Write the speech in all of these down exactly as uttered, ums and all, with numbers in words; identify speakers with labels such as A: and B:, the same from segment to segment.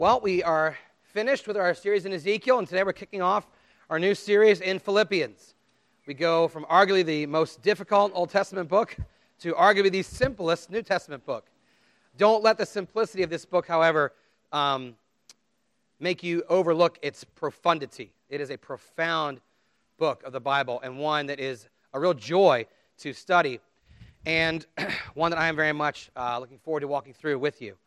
A: Well, we are finished with our series in Ezekiel, and today we're kicking off our new series in Philippians. We go from arguably the most difficult Old Testament book to arguably the simplest New Testament book. Don't let the simplicity of this book, however, um, make you overlook its profundity. It is a profound book of the Bible and one that is a real joy to study and one that I am very much uh, looking forward to walking through with you.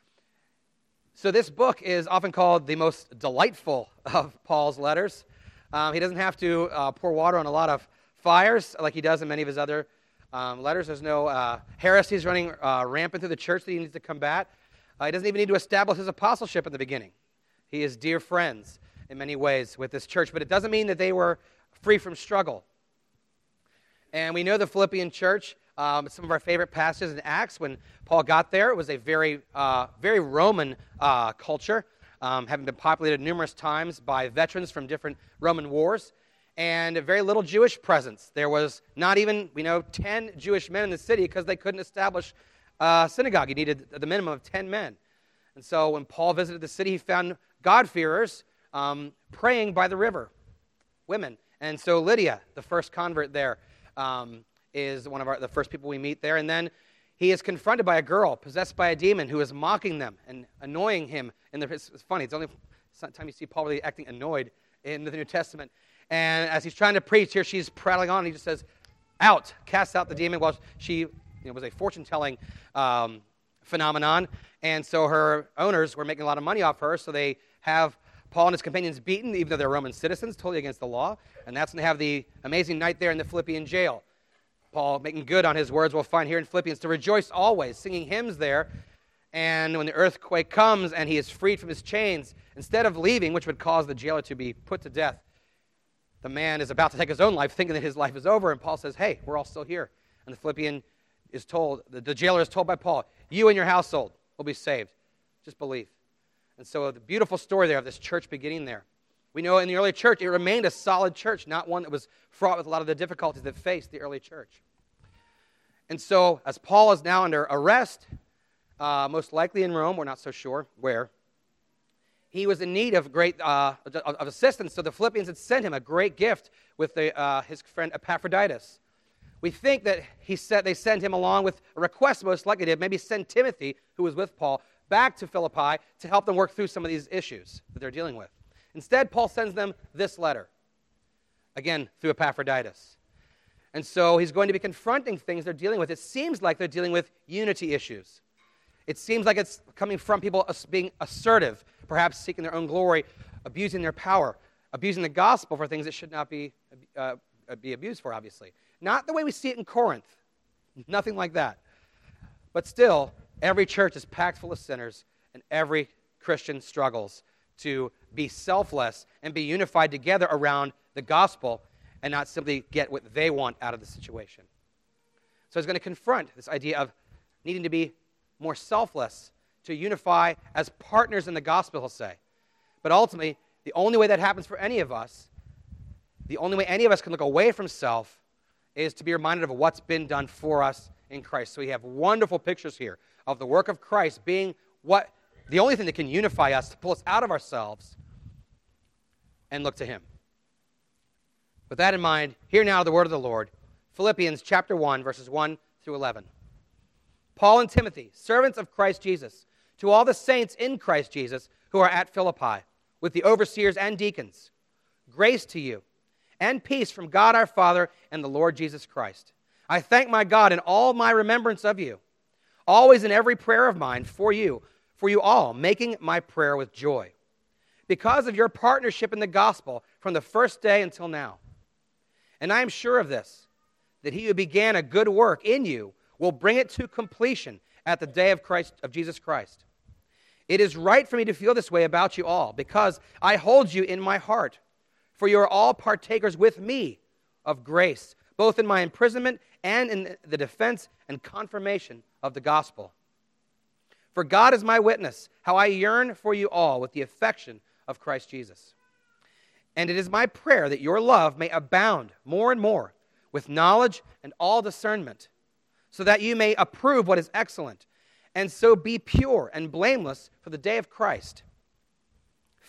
A: So this book is often called the most delightful of Paul's letters. Um, he doesn't have to uh, pour water on a lot of fires like he does in many of his other um, letters. There's no uh, heresies running uh, rampant through the church that he needs to combat. Uh, he doesn't even need to establish his apostleship in the beginning. He is dear friends in many ways with this church, but it doesn't mean that they were free from struggle. And we know the Philippian church. Um, some of our favorite passages in Acts, when Paul got there, it was a very, uh, very Roman uh, culture, um, having been populated numerous times by veterans from different Roman wars, and very little Jewish presence. There was not even, we know, ten Jewish men in the city because they couldn't establish a synagogue. You needed the minimum of ten men. And so when Paul visited the city, he found God-fearers um, praying by the river, women. And so Lydia, the first convert there, um, is one of our, the first people we meet there. And then he is confronted by a girl possessed by a demon who is mocking them and annoying him. And it's, it's funny, it's the only time you see Paul really acting annoyed in the New Testament. And as he's trying to preach, here she's prattling on, and he just says, out, cast out the demon. Well, she you know, was a fortune-telling um, phenomenon, and so her owners were making a lot of money off her, so they have Paul and his companions beaten, even though they're Roman citizens, totally against the law. And that's when they have the amazing night there in the Philippian jail. Paul making good on his words we'll find here in Philippians, to rejoice always, singing hymns there. And when the earthquake comes and he is freed from his chains, instead of leaving, which would cause the jailer to be put to death, the man is about to take his own life, thinking that his life is over. And Paul says, hey, we're all still here. And the Philippian is told, the, the jailer is told by Paul, you and your household will be saved. Just believe. And so the beautiful story there of this church beginning there. We know in the early church, it remained a solid church, not one that was fraught with a lot of the difficulties that faced the early church. And so, as Paul is now under arrest, uh, most likely in Rome, we're not so sure where, he was in need of great uh, of assistance, so the Philippians had sent him a great gift with the, uh, his friend Epaphroditus. We think that he said they sent him along with a request, most likely to maybe send Timothy, who was with Paul, back to Philippi to help them work through some of these issues that they're dealing with. Instead, Paul sends them this letter, again, through Epaphroditus. And so he's going to be confronting things they're dealing with. It seems like they're dealing with unity issues. It seems like it's coming from people being assertive, perhaps seeking their own glory, abusing their power, abusing the gospel for things that should not be, uh, be abused for, obviously. Not the way we see it in Corinth. Nothing like that. But still, every church is packed full of sinners, and every Christian struggles to be selfless and be unified together around the gospel and not simply get what they want out of the situation. So he's going to confront this idea of needing to be more selfless, to unify as partners in the gospel, he'll say. But ultimately, the only way that happens for any of us, the only way any of us can look away from self is to be reminded of what's been done for us in Christ. So we have wonderful pictures here of the work of Christ being what the only thing that can unify us, to pull us out of ourselves and look to him. With that in mind, hear now the word of the Lord. Philippians chapter one, verses one through eleven. Paul and Timothy, servants of Christ Jesus, to all the saints in Christ Jesus who are at Philippi, with the overseers and deacons, grace to you and peace from God our Father and the Lord Jesus Christ. I thank my God in all my remembrance of you, always in every prayer of mine for you, for you all, making my prayer with joy, because of your partnership in the gospel from the first day until now. And I am sure of this, that he who began a good work in you will bring it to completion at the day of Christ, of Jesus Christ. It is right for me to feel this way about you all, because I hold you in my heart, for you are all partakers with me of grace, both in my imprisonment and in the defense and confirmation of the gospel. For God is my witness, how I yearn for you all with the affection of Christ Jesus. And it is my prayer that your love may abound more and more with knowledge and all discernment, so that you may approve what is excellent, and so be pure and blameless for the day of Christ,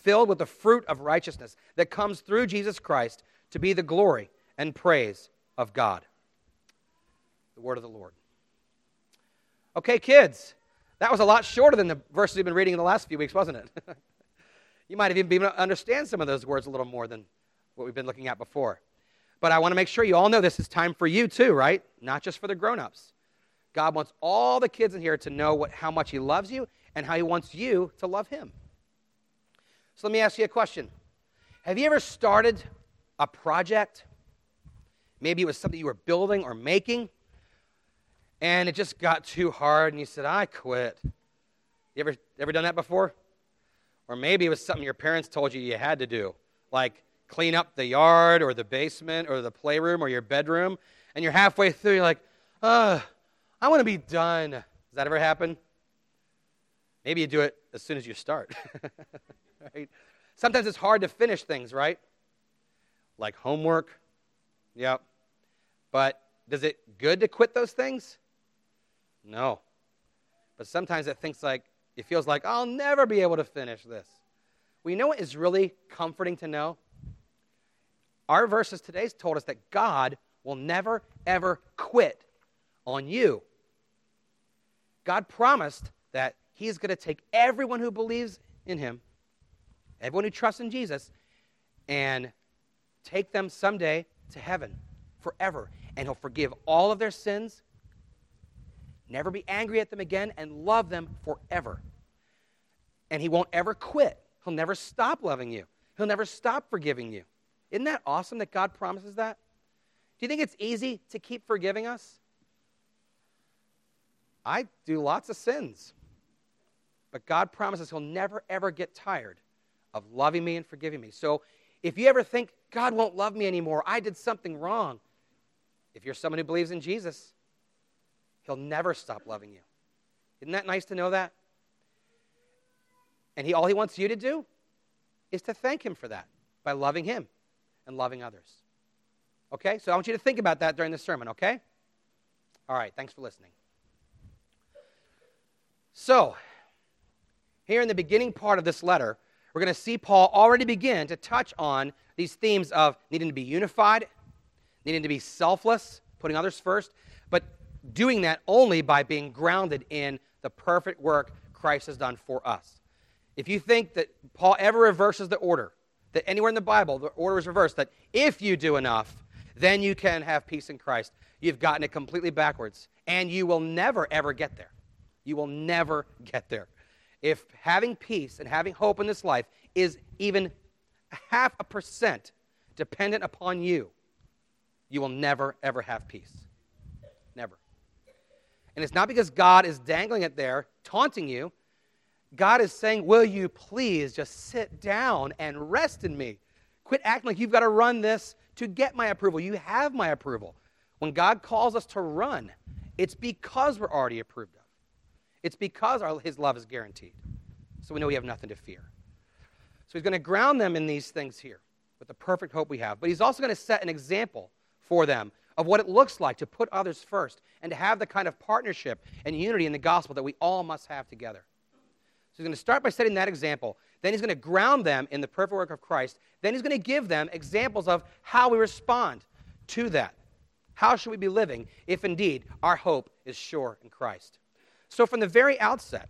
A: filled with the fruit of righteousness that comes through Jesus Christ to be the glory and praise of God. The word of the Lord. Okay, kids, that was a lot shorter than the verses we've been reading in the last few weeks, wasn't it? You might have even been able to understand some of those words a little more than what we've been looking at before. But I want to make sure you all know this is time for you too, right? Not just for the grown-ups. God wants all the kids in here to know what, how much he loves you and how he wants you to love him. So let me ask you a question. Have you ever started a project? Maybe it was something you were building or making, and it just got too hard, and you said, I quit. You ever, ever done that before? Or maybe it was something your parents told you you had to do, like clean up the yard or the basement or the playroom or your bedroom, and you're halfway through, you're like, uh, I want to be done. Does that ever happen? Maybe you do it as soon as you start. Right? Sometimes it's hard to finish things, right? Like homework. Yep. But does it good to quit those things? No. But sometimes it thinks like, it feels like, I'll never be able to finish this. Well, you know what is really comforting to know? Our verses today told us that God will never, ever quit on you. God promised that he's going to take everyone who believes in him, everyone who trusts in Jesus, and take them someday to heaven forever. And he'll forgive all of their sins, never be angry at them again, and love them forever. And he won't ever quit. He'll never stop loving you. He'll never stop forgiving you. Isn't that awesome that God promises that? Do you think it's easy to keep forgiving us? I do lots of sins. But God promises he'll never, ever get tired of loving me and forgiving me. So if you ever think, God won't love me anymore, I did something wrong, if you're someone who believes in Jesus, he'll never stop loving you. Isn't that nice to know that? And he, all he wants you to do is to thank him for that by loving him and loving others. Okay? So I want you to think about that during the sermon, okay? All right, thanks for listening. So, here in the beginning part of this letter, we're going to see Paul already begin to touch on these themes of needing to be unified, needing to be selfless, putting others first, but doing that only by being grounded in the perfect work Christ has done for us. If you think that Paul ever reverses the order, that anywhere in the Bible the order is reversed, that if you do enough, then you can have peace in Christ, you've gotten it completely backwards, and you will never, ever get there. You will never get there. If having peace and having hope in this life is even half a percent dependent upon you, you will never, ever have peace. Never. And it's not because God is dangling it there, taunting you. God is saying, will you please just sit down and rest in me? Quit acting like you've got to run this to get my approval. You have my approval. When God calls us to run, it's because we're already approved of. It's because our, his love is guaranteed. So we know we have nothing to fear. So he's going to ground them in these things here with the perfect hope we have. But he's also going to set an example for them of what it looks like to put others first and to have the kind of partnership and unity in the gospel that we all must have together. So he's going to start by setting that example. Then he's going to ground them in the perfect work of Christ. Then he's going to give them examples of how we respond to that. How should we be living if indeed our hope is sure in Christ? So from the very outset,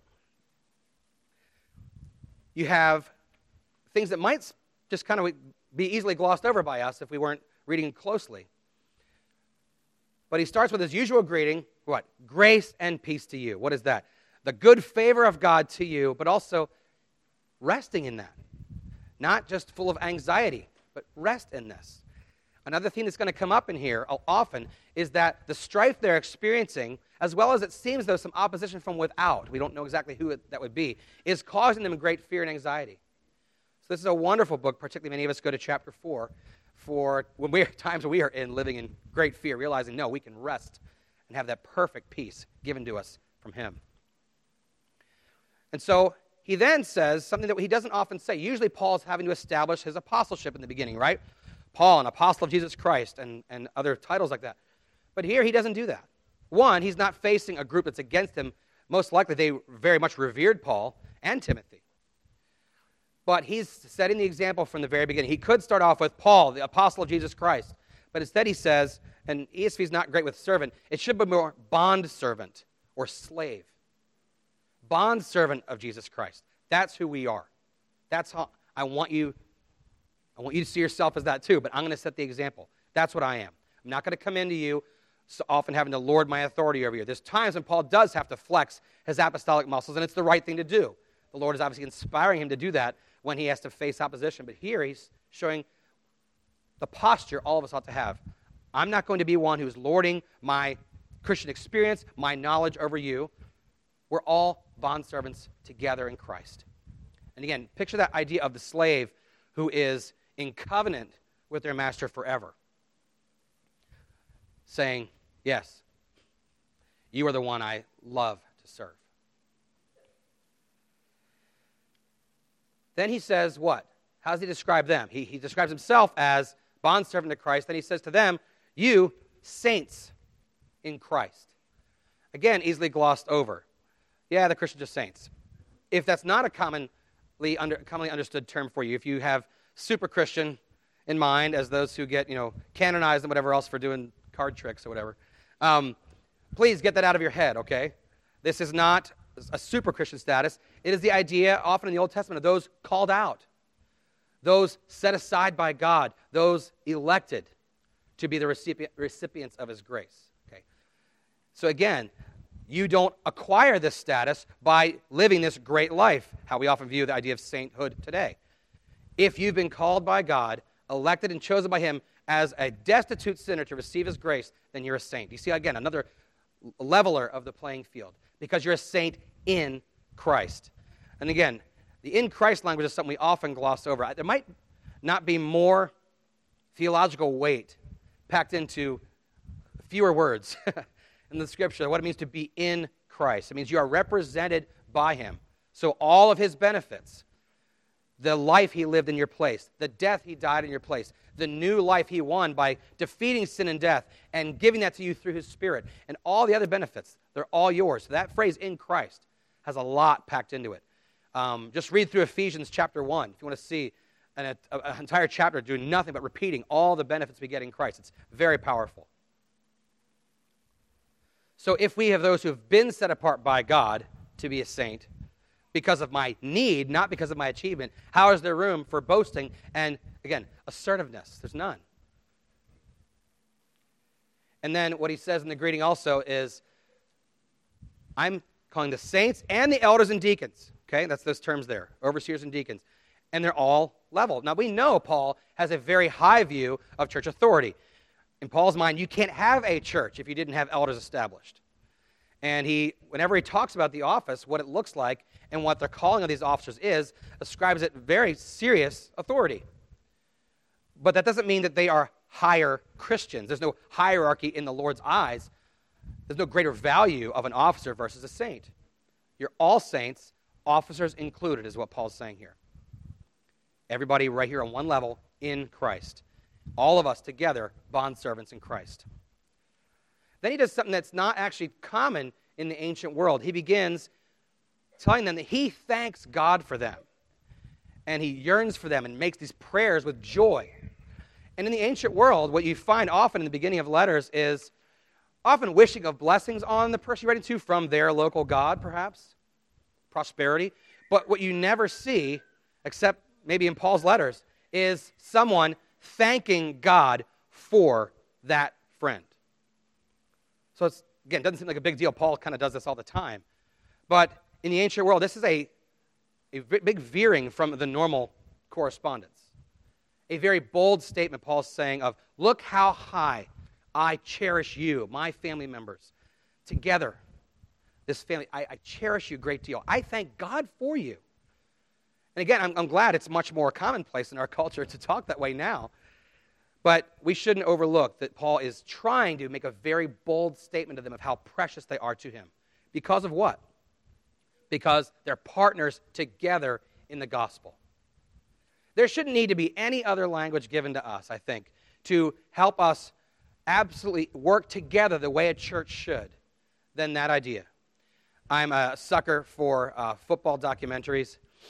A: you have things that might just kind of be easily glossed over by us if we weren't reading closely. But he starts with his usual greeting, what? Grace and peace to you. What is that? The good favor of God to you, but also resting in that. Not just full of anxiety, but rest in this. Another theme that's going to come up in here often is that the strife they're experiencing, as well as it seems though some opposition from without, we don't know exactly who it, that would be, is causing them great fear and anxiety. So this is a wonderful book, particularly many of us go to chapter four, for when we are times we are in living in great fear, realizing, no, we can rest and have that perfect peace given to us from him. And so he then says something that he doesn't often say. Usually Paul's having to establish his apostleship in the beginning, right? Paul, an apostle of Jesus Christ, and, and other titles like that. But here he doesn't do that. One, he's not facing a group that's against him. Most likely they very much revered Paul and Timothy. But he's setting the example from the very beginning. He could start off with Paul, the apostle of Jesus Christ. But instead he says, and E S V is not great with servant, it should be more bond servant or slave. Bond servant of Jesus Christ. That's who we are. That's how I want you, I want you to see yourself as that too, but I'm going to set the example. That's what I am. I'm not going to come into you so often having to lord my authority over you. There's times when Paul does have to flex his apostolic muscles, and it's the right thing to do. The Lord is obviously inspiring him to do that when he has to face opposition. But here he's showing the posture all of us ought to have. I'm not going to be one who's lording my Christian experience, my knowledge over you. We're all bondservants together in Christ. And again, picture that idea of the slave who is in covenant with their master forever, saying, yes, you are the one I love to serve. Then he says what? How does he describe them? He, he describes himself as bondservant to Christ. Then he says to them, you saints in Christ. Again, easily glossed over. Yeah, the Christians are saints. If that's not a commonly, under, commonly understood term for you, if you have super Christian in mind as those who get, you know, canonized and whatever else for doing card tricks or whatever, um, please get that out of your head, okay? This is not a super Christian status. It is the idea, often in the Old Testament, of those called out, those set aside by God, those elected to be the recipient, recipients of his grace. Okay. So again, you don't acquire this status by living this great life, how we often view the idea of sainthood today. If you've been called by God, elected and chosen by him as a destitute sinner to receive his grace, then you're a saint. You see, again, another leveler of the playing field, because you're a saint in Christ. And again, the in Christ language is something we often gloss over. There might not be more theological weight packed into fewer words in the scripture, what it means to be in Christ. It means you are represented by him. So all of his benefits, the life he lived in your place, the death he died in your place, the new life he won by defeating sin and death and giving that to you through his Spirit, and all the other benefits, they're all yours. So that phrase, in Christ, has a lot packed into it. Um, just read through Ephesians chapter one if you want to see an, a, an entire chapter doing nothing but repeating all the benefits we get in Christ. It's very powerful. So if we have those who have been set apart by God to be a saint because of my need, not because of my achievement, how is there room for boasting and, again, assertiveness? There's none. And then what he says in the greeting also is, I'm calling the saints and the elders and deacons. Okay, that's those terms there, overseers and deacons. And they're all level. Now, we know Paul has a very high view of church authority. In Paul's mind, you can't have a church if you didn't have elders established. And he, whenever he talks about the office, what it looks like and what the calling of these officers is, ascribes it very serious authority. But that doesn't mean that they are higher Christians. There's no hierarchy in the Lord's eyes. There's no greater value of an officer versus a saint. You're all saints, officers included, is what Paul's saying here. Everybody right here on one level in Christ. All of us together, bondservants in Christ. Then he does something that's not actually common in the ancient world. He begins telling them that he thanks God for them. And he yearns for them and makes these prayers with joy. And in the ancient world, what you find often in the beginning of letters is often wishing of blessings on the person you're writing to from their local God, perhaps, prosperity. But what you never see, except maybe in Paul's letters, is someone thanking God for that friend. So it's, again, it doesn't seem like a big deal. Paul kind of does this all the time. But in the ancient world, this is a, a big veering from the normal correspondence. A very bold statement Paul's saying of, look how high I cherish you, my family members. Together, this family, I, I cherish you a great deal. I thank God for you. And again, I'm, I'm glad it's much more commonplace in our culture to talk that way now. But we shouldn't overlook that Paul is trying to make a very bold statement to them of how precious they are to him. Because of what? Because they're partners together in the gospel. There shouldn't need to be any other language given to us, I think, to help us absolutely work together the way a church should than that idea. I'm a sucker for uh, football documentaries.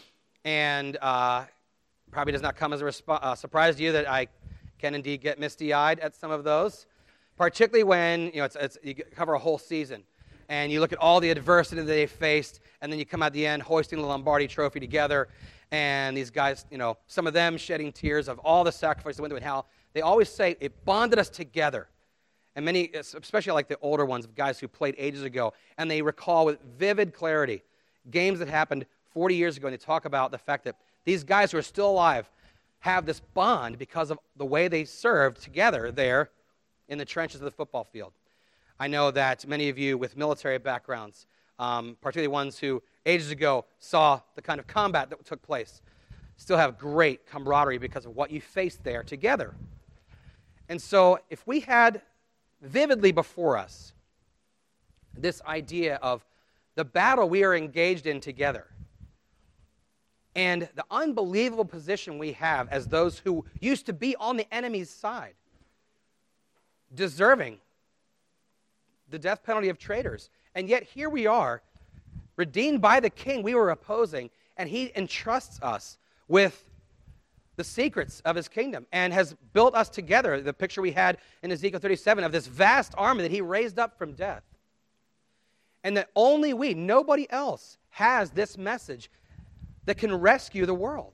A: And uh, probably does not come as a resp- uh, surprise to you that I can indeed get misty-eyed at some of those, particularly when you know it's, it's, you cover a whole season. And you look at all the adversity that they faced, and then you come out the end hoisting the Lombardi Trophy together, and these guys, you know, some of them shedding tears of all the sacrifice they went through and how they always say it bonded us together. And many, especially like the older ones, guys who played ages ago, and they recall with vivid clarity games that happened forty years ago, and they talk about the fact that these guys who are still alive have this bond because of the way they served together there in the trenches of the football field. I know that many of you with military backgrounds, um, particularly ones who ages ago saw the kind of combat that took place, still have great camaraderie because of what you faced there together. And so if we had vividly before us this idea of the battle we are engaged in together and the unbelievable position we have as those who used to be on the enemy's side, deserving the death penalty of traitors. And yet here we are, redeemed by the king we were opposing, and he entrusts us with the secrets of his kingdom and has built us together, the picture we had in Ezekiel thirty-seven of this vast army that he raised up from death. And that only we, nobody else, has this message that can rescue the world.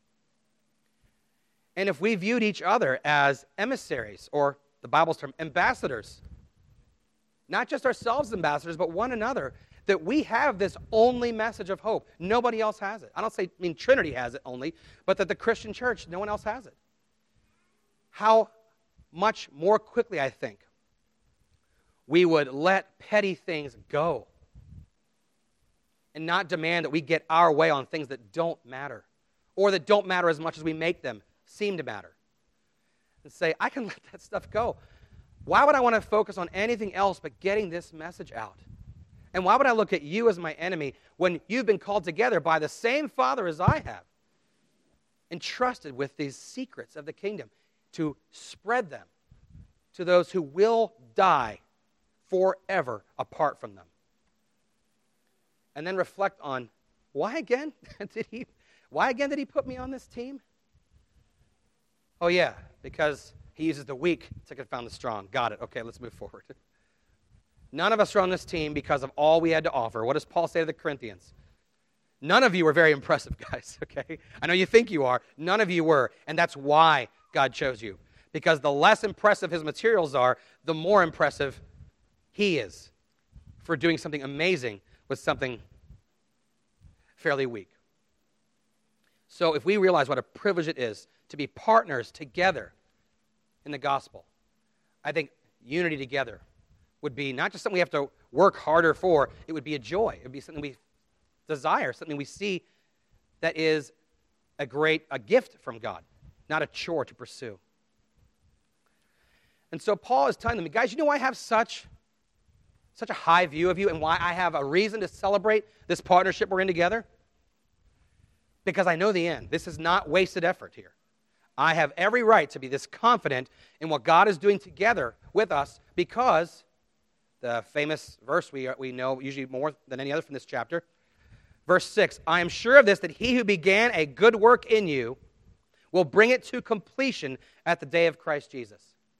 A: And if we viewed each other as emissaries, or the Bible's term, ambassadors, not just ourselves ambassadors, but one another, that we have this only message of hope. Nobody else has it. I don't say, I mean, Trinity has it only, but that the Christian church, no one else has it. How much more quickly, I think, we would let petty things go and not demand that we get our way on things that don't matter, or that don't matter as much as we make them seem to matter. And say, I can let that stuff go. Why would I want to focus on anything else but getting this message out? And why would I look at you as my enemy when you've been called together by the same Father as I have, entrusted with these secrets of the kingdom to spread them to those who will die forever apart from them? And then reflect on, why again did he, why again did he put me on this team? Oh yeah, because he uses the weak to confound the strong. Got it. Okay, let's move forward. None of us are on this team because of all we had to offer. What does Paul say to the Corinthians? None of you were very impressive, guys, okay? I know you think you are. None of you were, and that's why God chose you. Because the less impressive his materials are, the more impressive he is for doing something amazing with something fairly weak. So if we realize what a privilege it is to be partners together in the gospel, I think unity together would be not just something we have to work harder for, it would be a joy. It would be something we desire, something we see that is a great, a gift from God, not a chore to pursue. And so Paul is telling them, guys, you know why I have such, such a high view of you and why I have a reason to celebrate this partnership we're in together? Because I know the end. This is not wasted effort here. I have every right to be this confident in what God is doing together with us because the famous verse we, we know usually more than any other from this chapter, verse six, I am sure of this, that he who began a good work in you will bring it to completion at the day of Christ Jesus.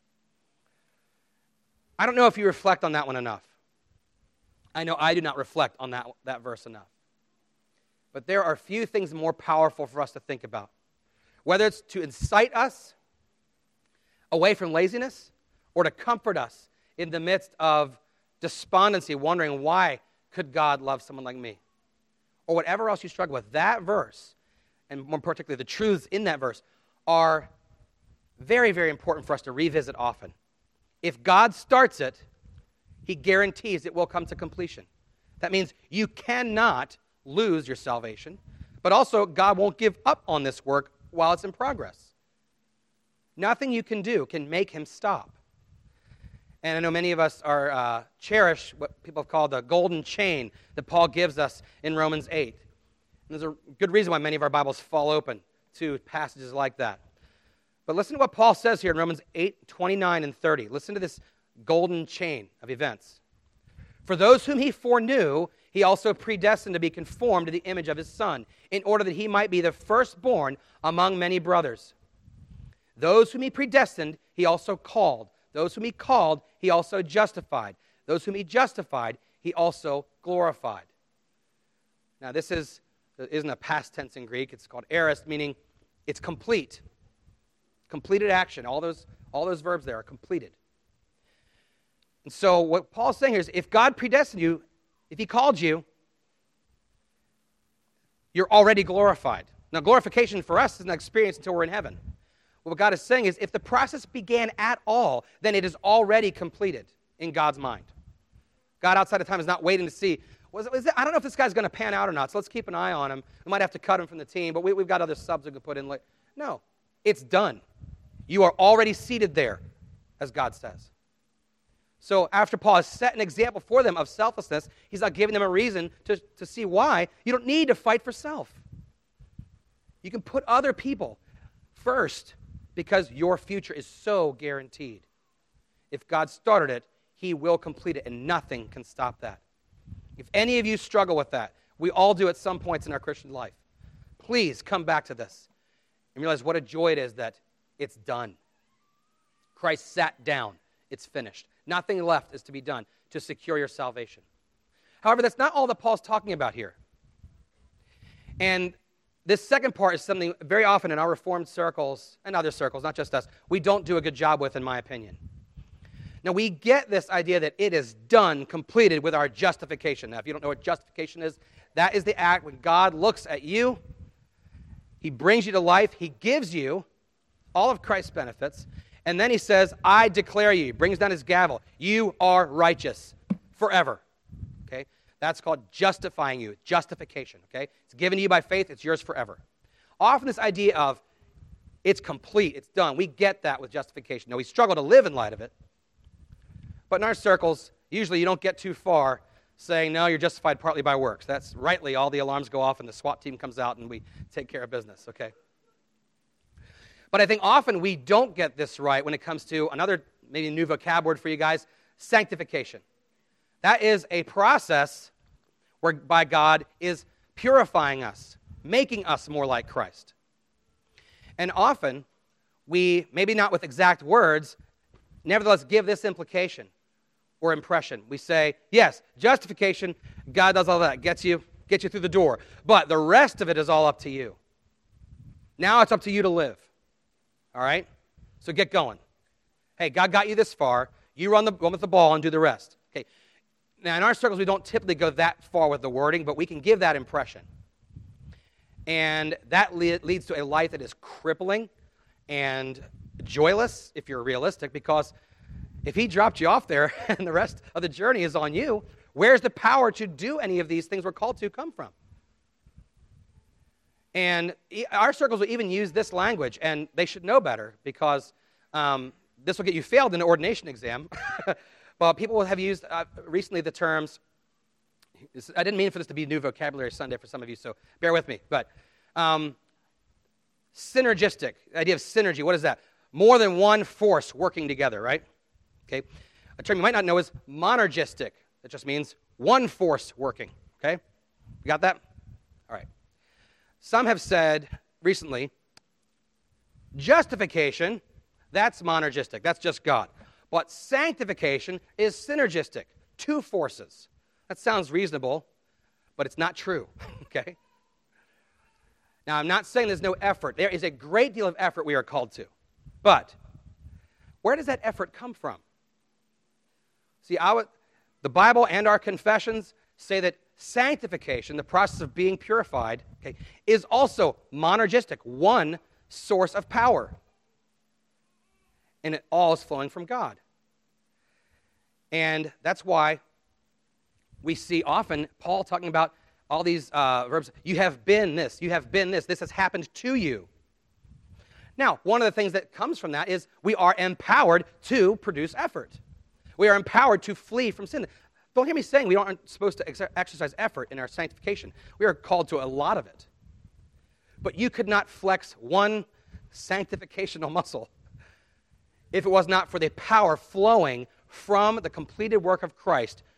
A: I don't know if you reflect on that one enough. I know I do not reflect on that, that verse enough. But there are few things more powerful for us to think about. Whether it's to incite us away from laziness or to comfort us in the midst of despondency, wondering why could God love someone like me? Or whatever else you struggle with, that verse, and more particularly the truths in that verse, are very, very important for us to revisit often. If God starts it, he guarantees it will come to completion. That means you cannot lose your salvation, but also God won't give up on this work while it's in progress. Nothing you can do can make him stop. And I know many of us are uh, cherish what people have called the golden chain that Paul gives us in Romans eight. And there's a good reason why many of our Bibles fall open to passages like that. But listen to what Paul says here in Romans eight, twenty-nine and thirty. Listen to this golden chain of events. For those whom he foreknew, he also predestined to be conformed to the image of his Son, in order that he might be the firstborn among many brothers. Those whom he predestined, he also called. Those whom he called, he also justified. Those whom he justified, he also glorified. Now, this is, isn't a past tense in Greek. It's called aorist, meaning it's complete. Completed action. All those, all those verbs there are completed. And so what Paul's saying here is, if God predestined you, if he called you, you're already glorified. Now, glorification for us is an experience until we're in heaven. What God is saying is, if the process began at all, then it is already completed in God's mind. God outside of time is not waiting to see, was, was it, I don't know if this guy's going to pan out or not, so let's keep an eye on him. We might have to cut him from the team, but we, we've got other subs we can put in. Later. No, it's done. You are already seated there, as God says. So after Paul has set an example for them of selflessness, he's not giving them a reason to, to see why. You don't need to fight for self. You can put other people first because your future is so guaranteed. If God started it, he will complete it, and nothing can stop that. If any of you struggle with that, we all do at some points in our Christian life, please come back to this and realize what a joy it is that it's done. Christ sat down. It's finished. Nothing left is to be done to secure your salvation. However, that's not all that Paul's talking about here. And this second part is something very often in our Reformed circles and other circles, not just us, we don't do a good job with, in my opinion. Now, we get this idea that it is done, completed with our justification. Now, if you don't know what justification is, that is the act when God looks at you, he brings you to life, he gives you all of Christ's benefits, and then he says, I declare you. He brings down his gavel. You are righteous forever. Okay? That's called justifying you, justification. Okay? It's given to you by faith. It's yours forever. Often this idea of it's complete, it's done, we get that with justification. Now, we struggle to live in light of it. But in our circles, usually you don't get too far saying, no, you're justified partly by works. That's rightly, all the alarms go off and the SWAT team comes out and we take care of business. Okay? But I think often we don't get this right when it comes to another, maybe new vocab word for you guys, sanctification. That is a process whereby God is purifying us, making us more like Christ. And often, we, maybe not with exact words, nevertheless give this implication or impression. We say, yes, justification, God does all that, gets you, gets you through the door. But the rest of it is all up to you. Now it's up to you to live. All right? So get going. Hey, God got you this far. You run, the, run with the ball and do the rest. Okay. Now, in our circles, we don't typically go that far with the wording, but we can give that impression. And that le- leads to a life that is crippling and joyless, if you're realistic, because if he dropped you off there and the rest of the journey is on you, where's the power to do any of these things we're called to come from? And our circles will even use this language, and they should know better because um, this will get you failed in an ordination exam. But people have used uh, recently the terms, I didn't mean for this to be new vocabulary Sunday for some of you, so bear with me. But um, synergistic, the idea of synergy, what is that? More than one force working together, right? Okay. A term you might not know is monergistic. That just means one force working, okay? You got that? All right. Some have said recently, justification, that's monergistic, that's just God. But sanctification is synergistic, two forces. That sounds reasonable, but it's not true, okay? Now, I'm not saying there's no effort. There is a great deal of effort we are called to. But where does that effort come from? See, our, the Bible and our confessions say that sanctification, the process of being purified, okay, is also monergistic, one source of power. And it all is flowing from God. And that's why we see often Paul talking about all these uh, verbs. You have been this, you have been this, this has happened to you. Now, one of the things that comes from that is we are empowered to produce effort. We are empowered to flee from sin. Don't hear me saying we aren't supposed to ex- exercise effort in our sanctification. We are called to a lot of it. But you could not flex one sanctificational muscle if it was not for the power flowing from the completed work of Christ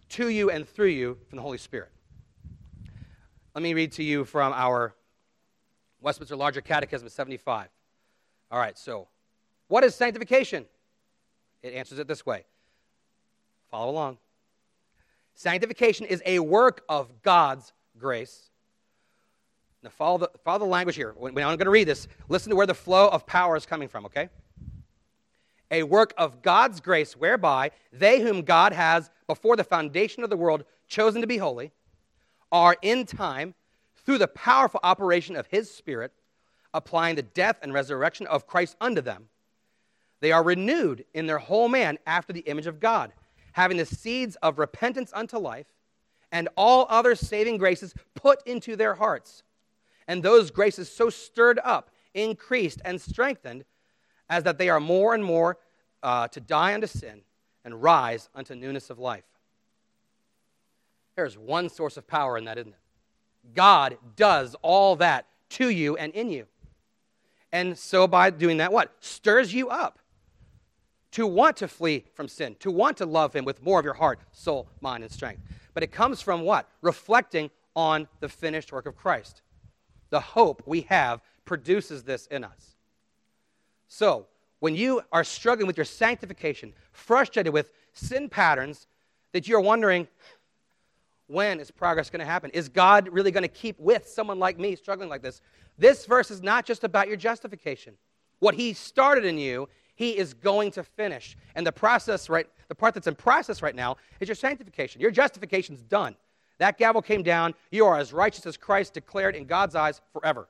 A: to you and through you from the Holy Spirit. Let me read to you from our Westminster Larger Catechism seventy-five. All right, so what is sanctification? It answers it this way. Follow along. Sanctification is a work of God's grace. Now follow the, follow the language here. When, when I'm going to read this, listen to where the flow of power is coming from, okay? A work of God's grace whereby they whom God has before the foundation of the world chosen to be holy are in time, through the powerful operation of his Spirit, applying the death and resurrection of Christ unto them, they are renewed in their whole man after the image of God, having the seeds of repentance unto life, and all other saving graces put into their hearts, and those graces so stirred up, increased, and strengthened, as that they are more and more uh, to die unto sin and rise unto newness of life. There's one source of power in that, isn't it? God does all that to you and in you. And so by doing that, what? Stirs you up to want to flee from sin, to want to love him with more of your heart, soul, mind, and strength. But it comes from what? Reflecting on the finished work of Christ. The hope we have produces this in us. So, when you are struggling with your sanctification, frustrated with sin patterns that you're wondering, when is progress going to happen? Is God really going to keep with someone like me struggling like this? This verse is not just about your justification. What he started in you, he is going to finish. And the process, right, the part that's in process right now is your sanctification. Your justification's done. That gavel came down. You are as righteous as Christ declared in God's eyes forever.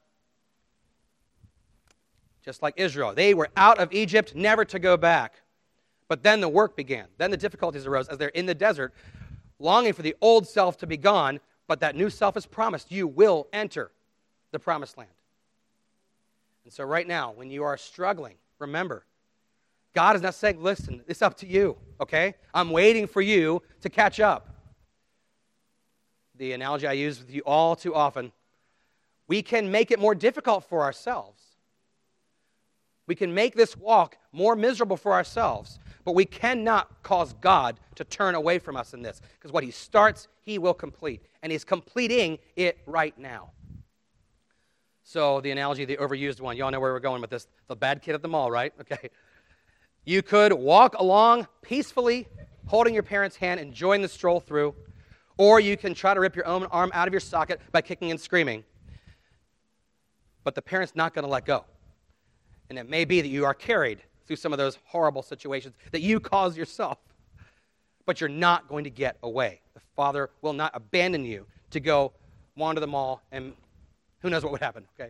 A: Just like Israel. They were out of Egypt, never to go back. But then the work began. Then the difficulties arose as they're in the desert, longing for the old self to be gone, but that new self is promised. You will enter the promised land. And so right now, when you are struggling, remember, God is not saying, listen, it's up to you, okay? I'm waiting for you to catch up. The analogy I use with you all too often, we can make it more difficult for ourselves. We can make this walk more miserable for ourselves, but we cannot cause God to turn away from us in this, because what he starts, he will complete, and he's completing it right now. So the analogy, the overused one, y'all know where we're going with this, the bad kid at the mall, right? Okay. You could walk along peacefully, holding your parents' hand, enjoying the stroll through, or you can try to rip your own arm out of your socket by kicking and screaming. But the parent's not going to let go. And it may be that you are carried through some of those horrible situations that you caused yourself. But you're not going to get away. The Father will not abandon you to go wander the mall, and who knows what would happen, okay?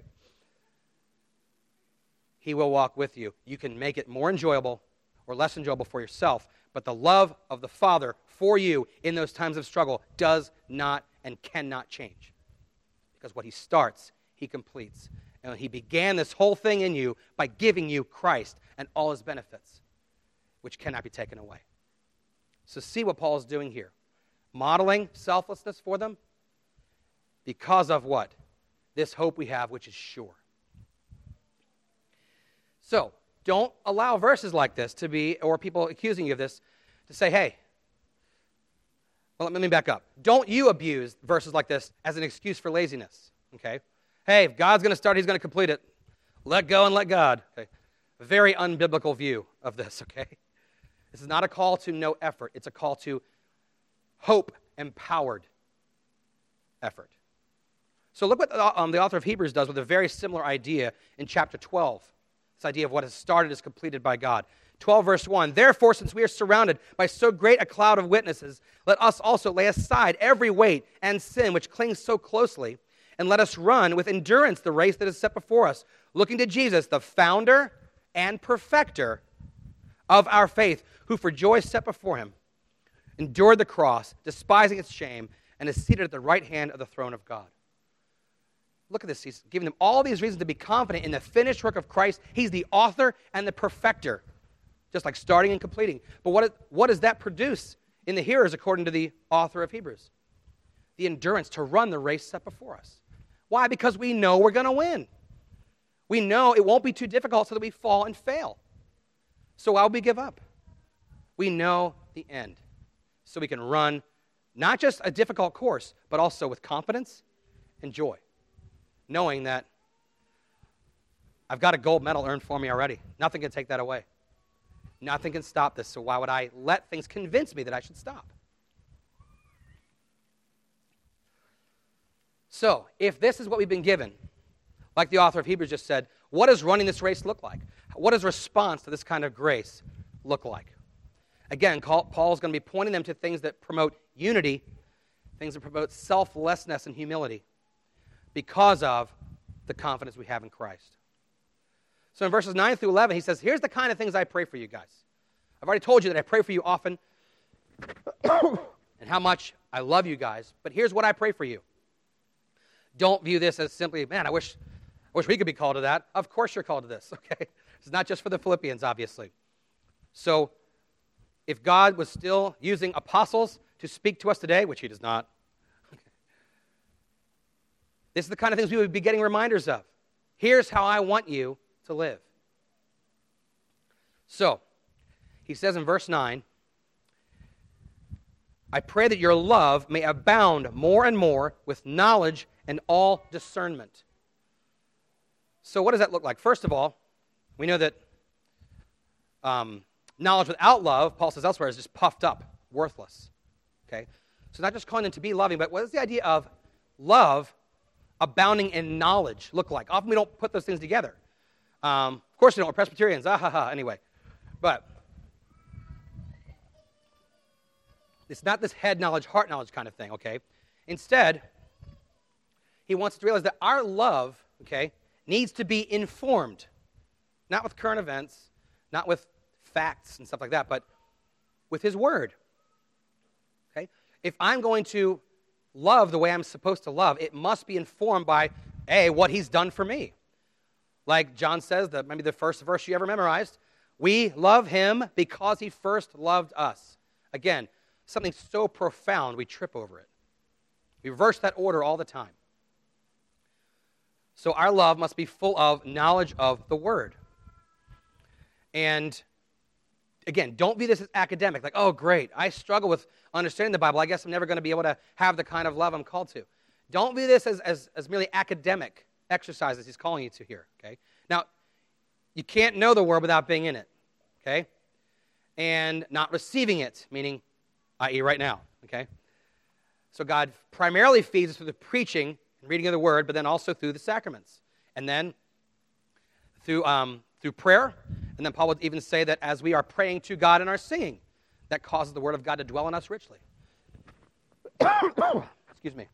A: He will walk with you. You can make it more enjoyable or less enjoyable for yourself, but the love of the Father for you in those times of struggle does not and cannot change. Because what he starts, he completes. And he began this whole thing in you by giving you Christ and all his benefits, which cannot be taken away. So see what Paul is doing here. Modeling selflessness for them because of what? This hope we have, which is sure. So, don't allow verses like this to be, or people accusing you of this, to say, hey, well, let me back up. Don't you abuse verses like this as an excuse for laziness, okay? Hey, if God's going to start, he's going to complete it. Let go and let God. Okay? A very unbiblical view of this, okay? This is not a call to no effort. It's a call to hope-empowered effort. So look what the, um, the author of Hebrews does with a very similar idea in chapter twelve. This idea of what has started is completed by God. twelve verse one, therefore, since we are surrounded by so great a cloud of witnesses, let us also lay aside every weight and sin which clings so closely, and let us run with endurance the race that is set before us, looking to Jesus, the founder and perfecter of our faith, who for joy set before him endured the cross, despising its shame, and is seated at the right hand of the throne of God. Look at this. He's giving them all these reasons to be confident in the finished work of Christ. He's the author and the perfecter, just like starting and completing. But what, what does that produce in the hearers according to the author of Hebrews? The endurance to run the race set before us. Why? Because we know we're going to win. We know it won't be too difficult so that we fall and fail. So why would we give up? We know the end. So we can run Not just a difficult course, but also with confidence and joy, knowing that I've got a gold medal earned for me already. Nothing can take that away. Nothing can stop this, so why would I let things convince me that I should stop? So, if this is what we've been given, like the author of Hebrews just said, what does running this race look like? What does response to this kind of grace look like? Again, Paul's going to be pointing them to things that promote unity, things that promote selflessness and humility because of the confidence we have in Christ. So in verses nine through eleven, he says, here's the kind of things I pray for you guys. I've already told you that I pray for you often and how much I love you guys, but here's what I pray for you. Don't view this as simply, man, I wish, I wish we could be called to that. Of course you're called to this, okay? It's not just for the Philippians, obviously. So if God was still using apostles to speak to us today, which he does not, this is the kind of things we would be getting reminders of. Here's how I want you to live. So, he says in verse nine, I pray that your love may abound more and more with knowledge and all discernment. So what does that look like? First of all, we know that um, knowledge without love, Paul says elsewhere, is just puffed up, worthless. Okay? So not just calling them to be loving, but what does the idea of love abounding in knowledge look like? Often we don't put those things together. Um, of course we don't. We're Presbyterians. Ah, ha, ha. Anyway. But it's not this head knowledge, heart knowledge kind of thing, okay? Instead, he wants us to realize that our love, okay, needs to be informed. Not with current events, not with facts and stuff like that, but with his word. Okay? If I'm going to love the way I'm supposed to love, it must be informed by, A, what he's done for me. Like John says, that maybe the first verse you ever memorized, we love him because he first loved us. Again, something so profound we trip over it. We reverse that order all the time. So our love must be full of knowledge of the word. And again, don't view this as academic, like, oh, great, I struggle with understanding the Bible. I guess I'm never going to be able to have the kind of love I'm called to. Don't view this as, as, as merely academic exercises he's calling you to here, okay? Now, you can't know the word without being in it, okay? And not receiving it, meaning, that is right now, okay? So God primarily feeds us through the preaching and reading of the word, but then also through the sacraments. And then through, um, through prayer. And then Paul would even say that as we are praying to God in our singing, that causes the word of God to dwell in us richly. Excuse me.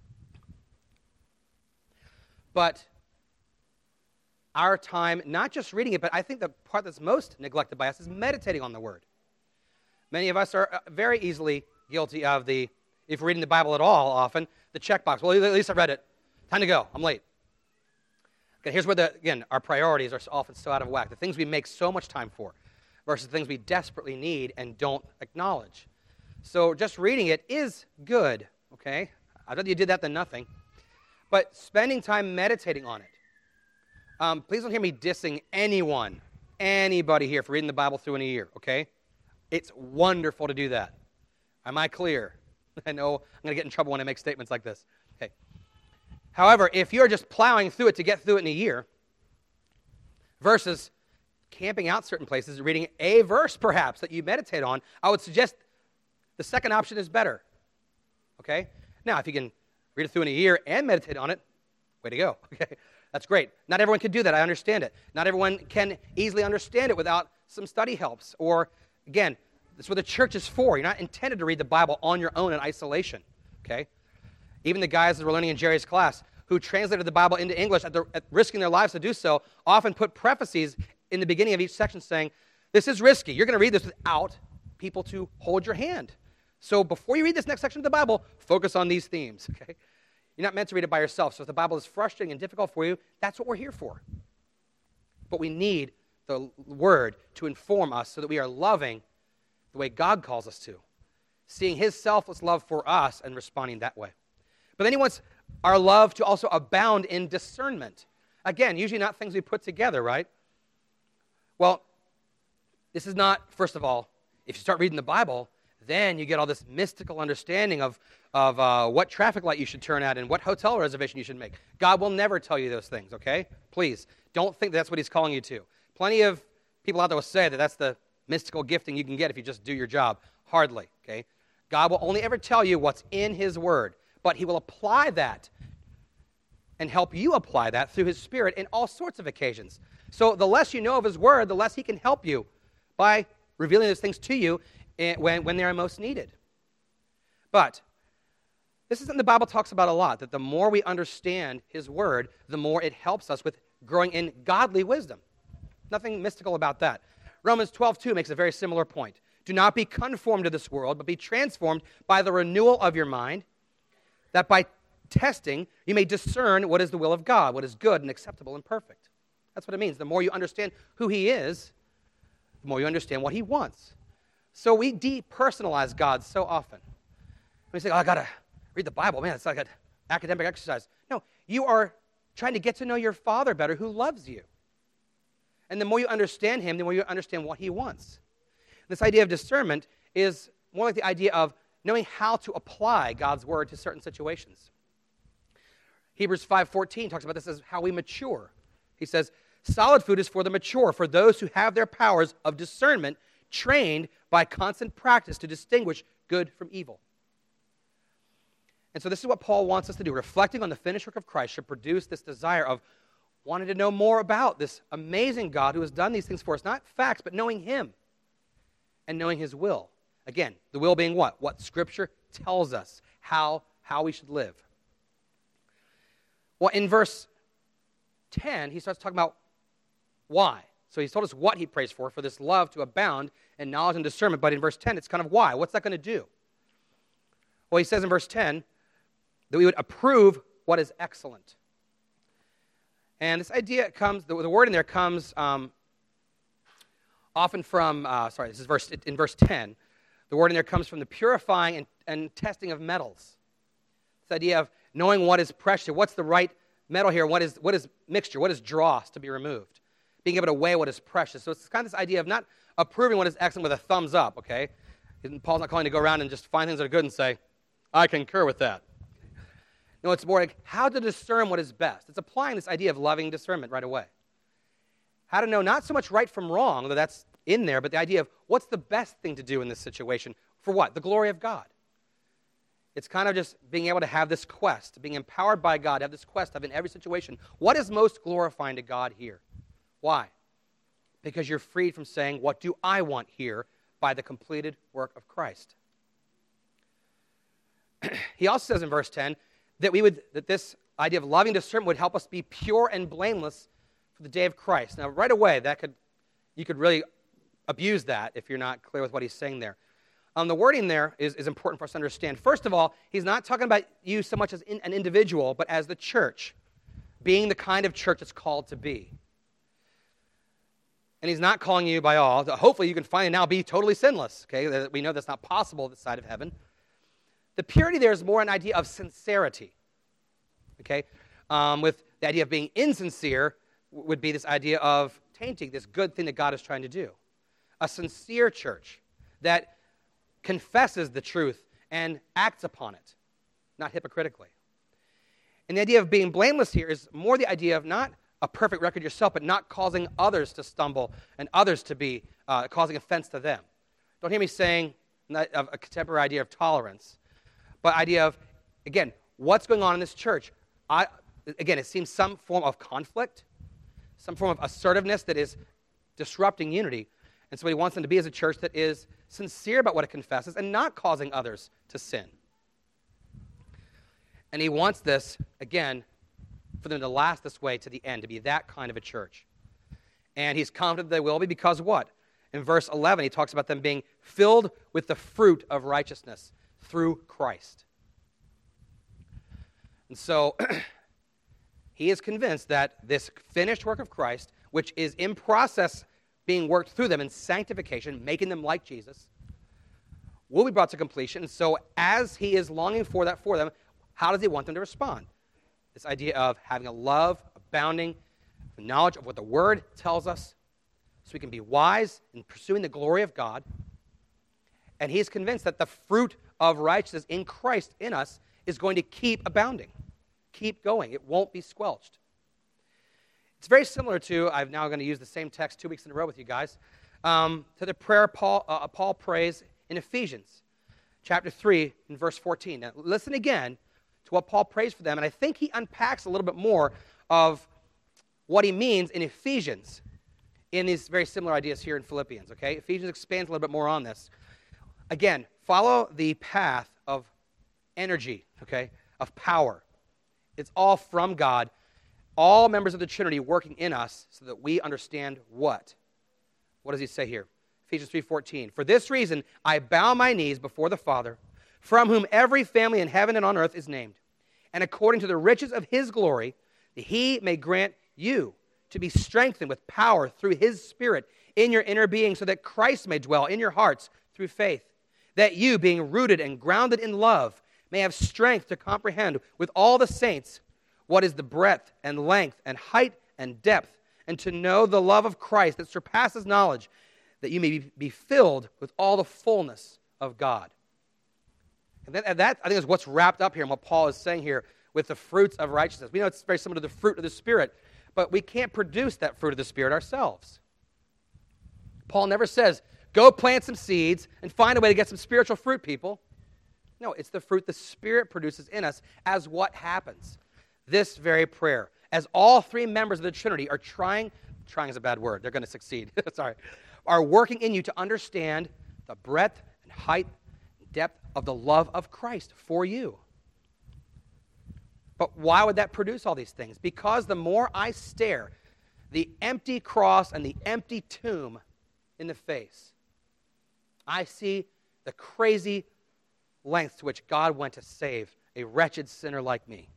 A: But our time, not just reading it, but I think the part that's most neglected by us is meditating on the word. Many of us are very easily guilty of the, if we're reading the Bible at all often, the checkbox. Well, at least I read it. Time to go. I'm late. Okay, here's where, the, again, our priorities are often so out of whack. The things we make so much time for versus the things we desperately need and don't acknowledge. So just reading it is good, okay? I'd rather you did that than nothing. But spending time meditating on it. Um, please don't hear me dissing anyone, anybody here for reading the Bible through in a year, okay? It's wonderful to do that. Am I clear? I know I'm going to get in trouble when I make statements like this. Okay. However, if you're just plowing through it to get through it in a year versus camping out certain places, reading a verse perhaps that you meditate on, I would suggest the second option is better. Okay? Now, if you can read it through in a year and meditate on it, way to go. Okay? That's great. Not everyone can do that. I understand it. Not everyone can easily understand it without some study helps. Or, again, that's what the church is for. You're not intended to read the Bible on your own in isolation. Okay? Even the guys that were learning in Jerry's class who translated the Bible into English at, the, at risking their lives to do so often put prefaces in the beginning of each section saying, this is risky. You're going to read this without people to hold your hand. So before you read this next section of the Bible, focus on these themes. Okay? You're not meant to read it by yourself. So if the Bible is frustrating and difficult for you, that's what we're here for. But we need the Word to inform us so that we are loving the way God calls us to, seeing his selfless love for us and responding that way. But then he wants our love to also abound in discernment. Again, usually not things we put together, right? Well, this is not, first of all, if you start reading the Bible, then you get all this mystical understanding of, of uh, what traffic light you should turn at and what hotel reservation you should make. God will never tell you those things, okay? Please, don't think that's what he's calling you to. Plenty of people out there will say that that's the mystical gifting you can get if you just do your job. Hardly, okay? God will only ever tell you what's in his word, but he will apply that and help you apply that through his Spirit in all sorts of occasions. So the less you know of his word, the less he can help you by revealing those things to you when, when they are most needed. But this is something the Bible talks about a lot, that the more we understand his word, the more it helps us with growing in godly wisdom. Nothing mystical about that. Romans twelve two makes a very similar point. Do not be conformed to this world, but be transformed by the renewal of your mind, that by testing you may discern what is the will of God, what is good and acceptable and perfect. That's what it means. The more you understand who he is, the more you understand what he wants. So we depersonalize God so often. We say, oh, I got to read the Bible. Man, it's like an academic exercise. No, you are trying to get to know your Father better who loves you. And the more you understand him, the more you understand what he wants. This idea of discernment is more like the idea of knowing how to apply God's word to certain situations. Hebrews five fourteen talks about this as how we mature. He says, solid food is for the mature, for those who have their powers of discernment trained by constant practice to distinguish good from evil. And so this is what Paul wants us to do. Reflecting on the finished work of Christ should produce this desire of wanting to know more about this amazing God who has done these things for us. Not facts, but knowing him and knowing his will. Again, the will being what? What Scripture tells us, how, how we should live. Well, in verse ten, he starts talking about why. So he's told us what he prays for, for this love to abound in knowledge and discernment. But in verse ten, it's kind of why. What's that going to do? Well, he says in verse ten that we would approve what is excellent. And this idea comes, the, the word in there comes um, often from, uh, sorry, this is verse in verse ten. The word in there comes from the purifying and, and testing of metals. This idea of knowing what is precious, what's the right metal here, what is what is mixture, what is dross to be removed, being able to weigh what is precious. So it's kind of this idea of not approving what is excellent with a thumbs up, okay? And Paul's not calling you to go around and just find things that are good and say, I concur with that. No, it's more like how to discern what is best. It's applying this idea of loving discernment right away. How to know not so much right from wrong, though that's in there, but the idea of what's the best thing to do in this situation. For what? The glory of God. It's kind of just being able to have this quest, being empowered by God, to have this quest of in every situation, what is most glorifying to God here? Why? Because you're freed from saying, what do I want here by the completed work of Christ? He also says in verse ten that we would that this idea of loving discernment would help us be pure and blameless for the day of Christ. Now, right away, that could you could really abuse that if you're not clear with what he's saying there. Um, the wording there is, is important for us to understand. First of all, he's not talking about you so much as in, an individual, but as the church, being the kind of church it's called to be. And he's not calling you by all. Hopefully you can finally now be totally sinless. Okay, we know that's not possible this side of heaven. The purity there is more an idea of sincerity. Okay, um, with the idea of being insincere would be this idea of tainting this good thing that God is trying to do. A sincere church that confesses the truth and acts upon it, not hypocritically. And the idea of being blameless here is more the idea of not a perfect record yourself, but not causing others to stumble and others to be uh, causing offense to them. Don't hear me saying not, of a contemporary idea of tolerance, but idea of, again, what's going on in this church? I, again, it seems some form of conflict, some form of assertiveness that is disrupting unity. And so what he wants them to be is a church that is sincere about what it confesses and not causing others to sin. And he wants this, again, for them to last this way to the end, to be that kind of a church. And he's confident they will be because what? In verse eleven, he talks about them being filled with the fruit of righteousness through Christ. And so he is convinced that this finished work of Christ, which is in process being worked through them in sanctification, making them like Jesus, will be brought to completion. And so as he is longing for that for them, how does he want them to respond? This idea of having a love, abounding, knowledge of what the Word tells us, so we can be wise in pursuing the glory of God, And he's convinced that the fruit of righteousness in Christ in us is going to keep abounding, keep going. It won't be squelched. It's very similar to, I'm now going to use the same text two weeks in a row with you guys, um, to the prayer Paul, uh, Paul prays in Ephesians chapter three and verse fourteen. Now listen again to what Paul prays for them, and I think he unpacks a little bit more of what he means in Ephesians in these very similar ideas here in Philippians, okay? Ephesians expands a little bit more on this. Again, follow the path of energy, okay, of power. It's all from God, all members of the Trinity working in us so that we understand what? What does he say here? Ephesians three fourteen. For this reason, I bow my knees before the Father, from whom every family in heaven and on earth is named, and according to the riches of his glory, that he may grant you to be strengthened with power through his Spirit in your inner being, so that Christ may dwell in your hearts through faith, that you, being rooted and grounded in love, may have strength to comprehend with all the saints what is the breadth and length and height and depth, and to know the love of Christ that surpasses knowledge, that you may be filled with all the fullness of God. And that, and that, I think, is what's wrapped up here in what Paul is saying here with the fruits of righteousness. We know it's very similar to the fruit of the Spirit, but we can't produce that fruit of the Spirit ourselves. Paul never says, go plant some seeds and find a way to get some spiritual fruit, people. No, it's the fruit the Spirit produces in us as what happens. This very prayer, as all three members of the Trinity are trying, trying is a bad word, they're going to succeed, sorry, are working in you to understand the breadth and height and depth of the love of Christ for you. But why would that produce all these things? Because the more I stare the empty cross and the empty tomb in the face, I see the crazy lengths to which God went to save a wretched sinner like me.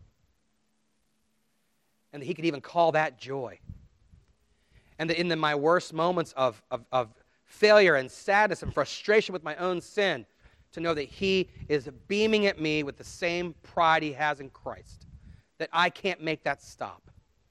A: And that he could even call that joy. And that in the, my worst moments of, of, of failure and sadness and frustration with my own sin, to know that he is beaming at me with the same pride he has in Christ. That I can't make that stop.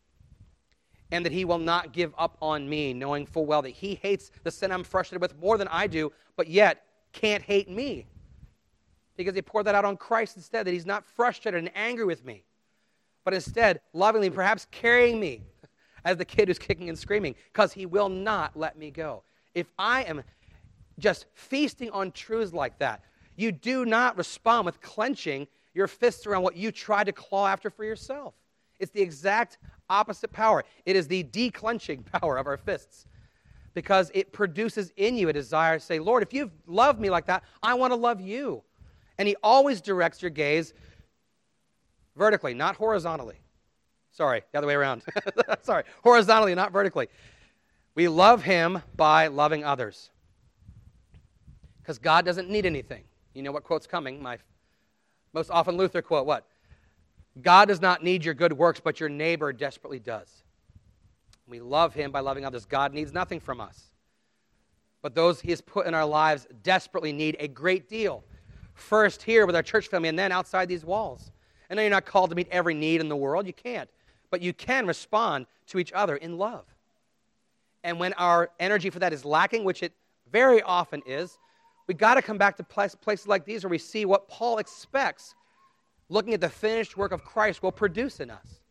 A: And that he will not give up on me, knowing full well that he hates the sin I'm frustrated with more than I do, but yet can't hate me. Because he poured that out on Christ instead, that he's not frustrated and angry with me, but instead lovingly perhaps carrying me as the kid who's kicking and screaming, because he will not let me go. If I am just feasting on truths like that, you do not respond with clenching your fists around what you tried to claw after for yourself. It's the exact opposite power. It is the declenching power of our fists, because it produces in you a desire to say, Lord, if you've loved me like that, I want to love you. And he always directs your gaze vertically, not horizontally. Sorry, the other way around. Sorry, horizontally, not vertically. We love him by loving others. Because God doesn't need anything. You know what quote's coming? My most often Luther quote, what? God does not need your good works, but your neighbor desperately does. We love him by loving others. God needs nothing from us. But those he has put in our lives desperately need a great deal. First here with our church family, and then outside these walls. I know you're not called to meet every need in the world. You can't. But you can respond to each other in love. And when our energy for that is lacking, which it very often is, we got to come back to places like these where we see what Paul expects, looking at the finished work of Christ, will produce in us.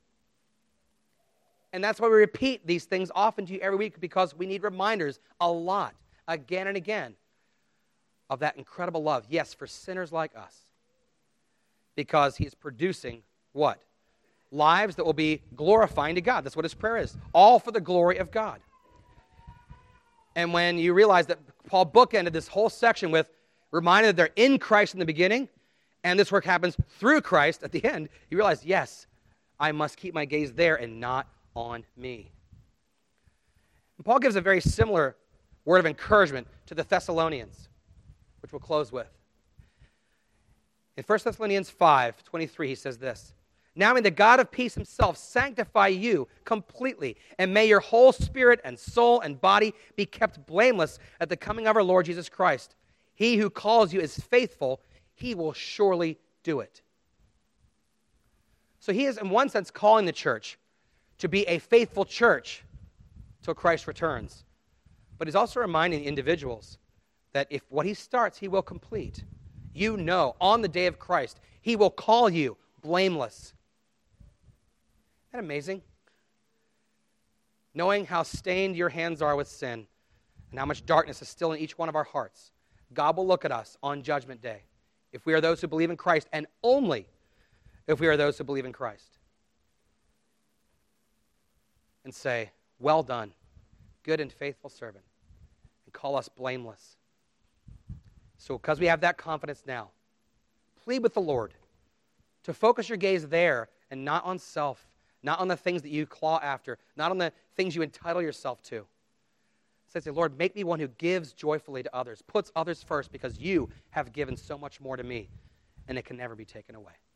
A: And that's why we repeat these things often to you every week, because we need reminders a lot, again and again, of that incredible love, yes, for sinners like us. Because he is producing what? Lives that will be glorifying to God. That's what his prayer is. All for the glory of God. And when you realize that Paul bookended this whole section with reminded that they're in Christ in the beginning, and this work happens through Christ at the end, you realize, yes, I must keep my gaze there and not on me. And Paul gives a very similar word of encouragement to the Thessalonians, which we'll close with. In First Thessalonians five twenty-three, he says this, now may the God of peace himself sanctify you completely, and may your whole spirit and soul and body be kept blameless at the coming of our Lord Jesus Christ. He who calls you is faithful, he will surely do it. So he is, in one sense, calling the church to be a faithful church till Christ returns. But he's also reminding the individuals that if what he starts, he will complete. You know, on the day of Christ, he will call you blameless. Isn't that amazing? Knowing how stained your hands are with sin and how much darkness is still in each one of our hearts, God will look at us on Judgment Day if we are those who believe in Christ, and only if we are those who believe in Christ, and say, well done, good and faithful servant, and call us blameless. So because we have that confidence now, plead with the Lord to focus your gaze there and not on self, not on the things that you claw after, not on the things you entitle yourself to. So say, Lord, make me one who gives joyfully to others, puts others first, because you have given so much more to me, and it can never be taken away.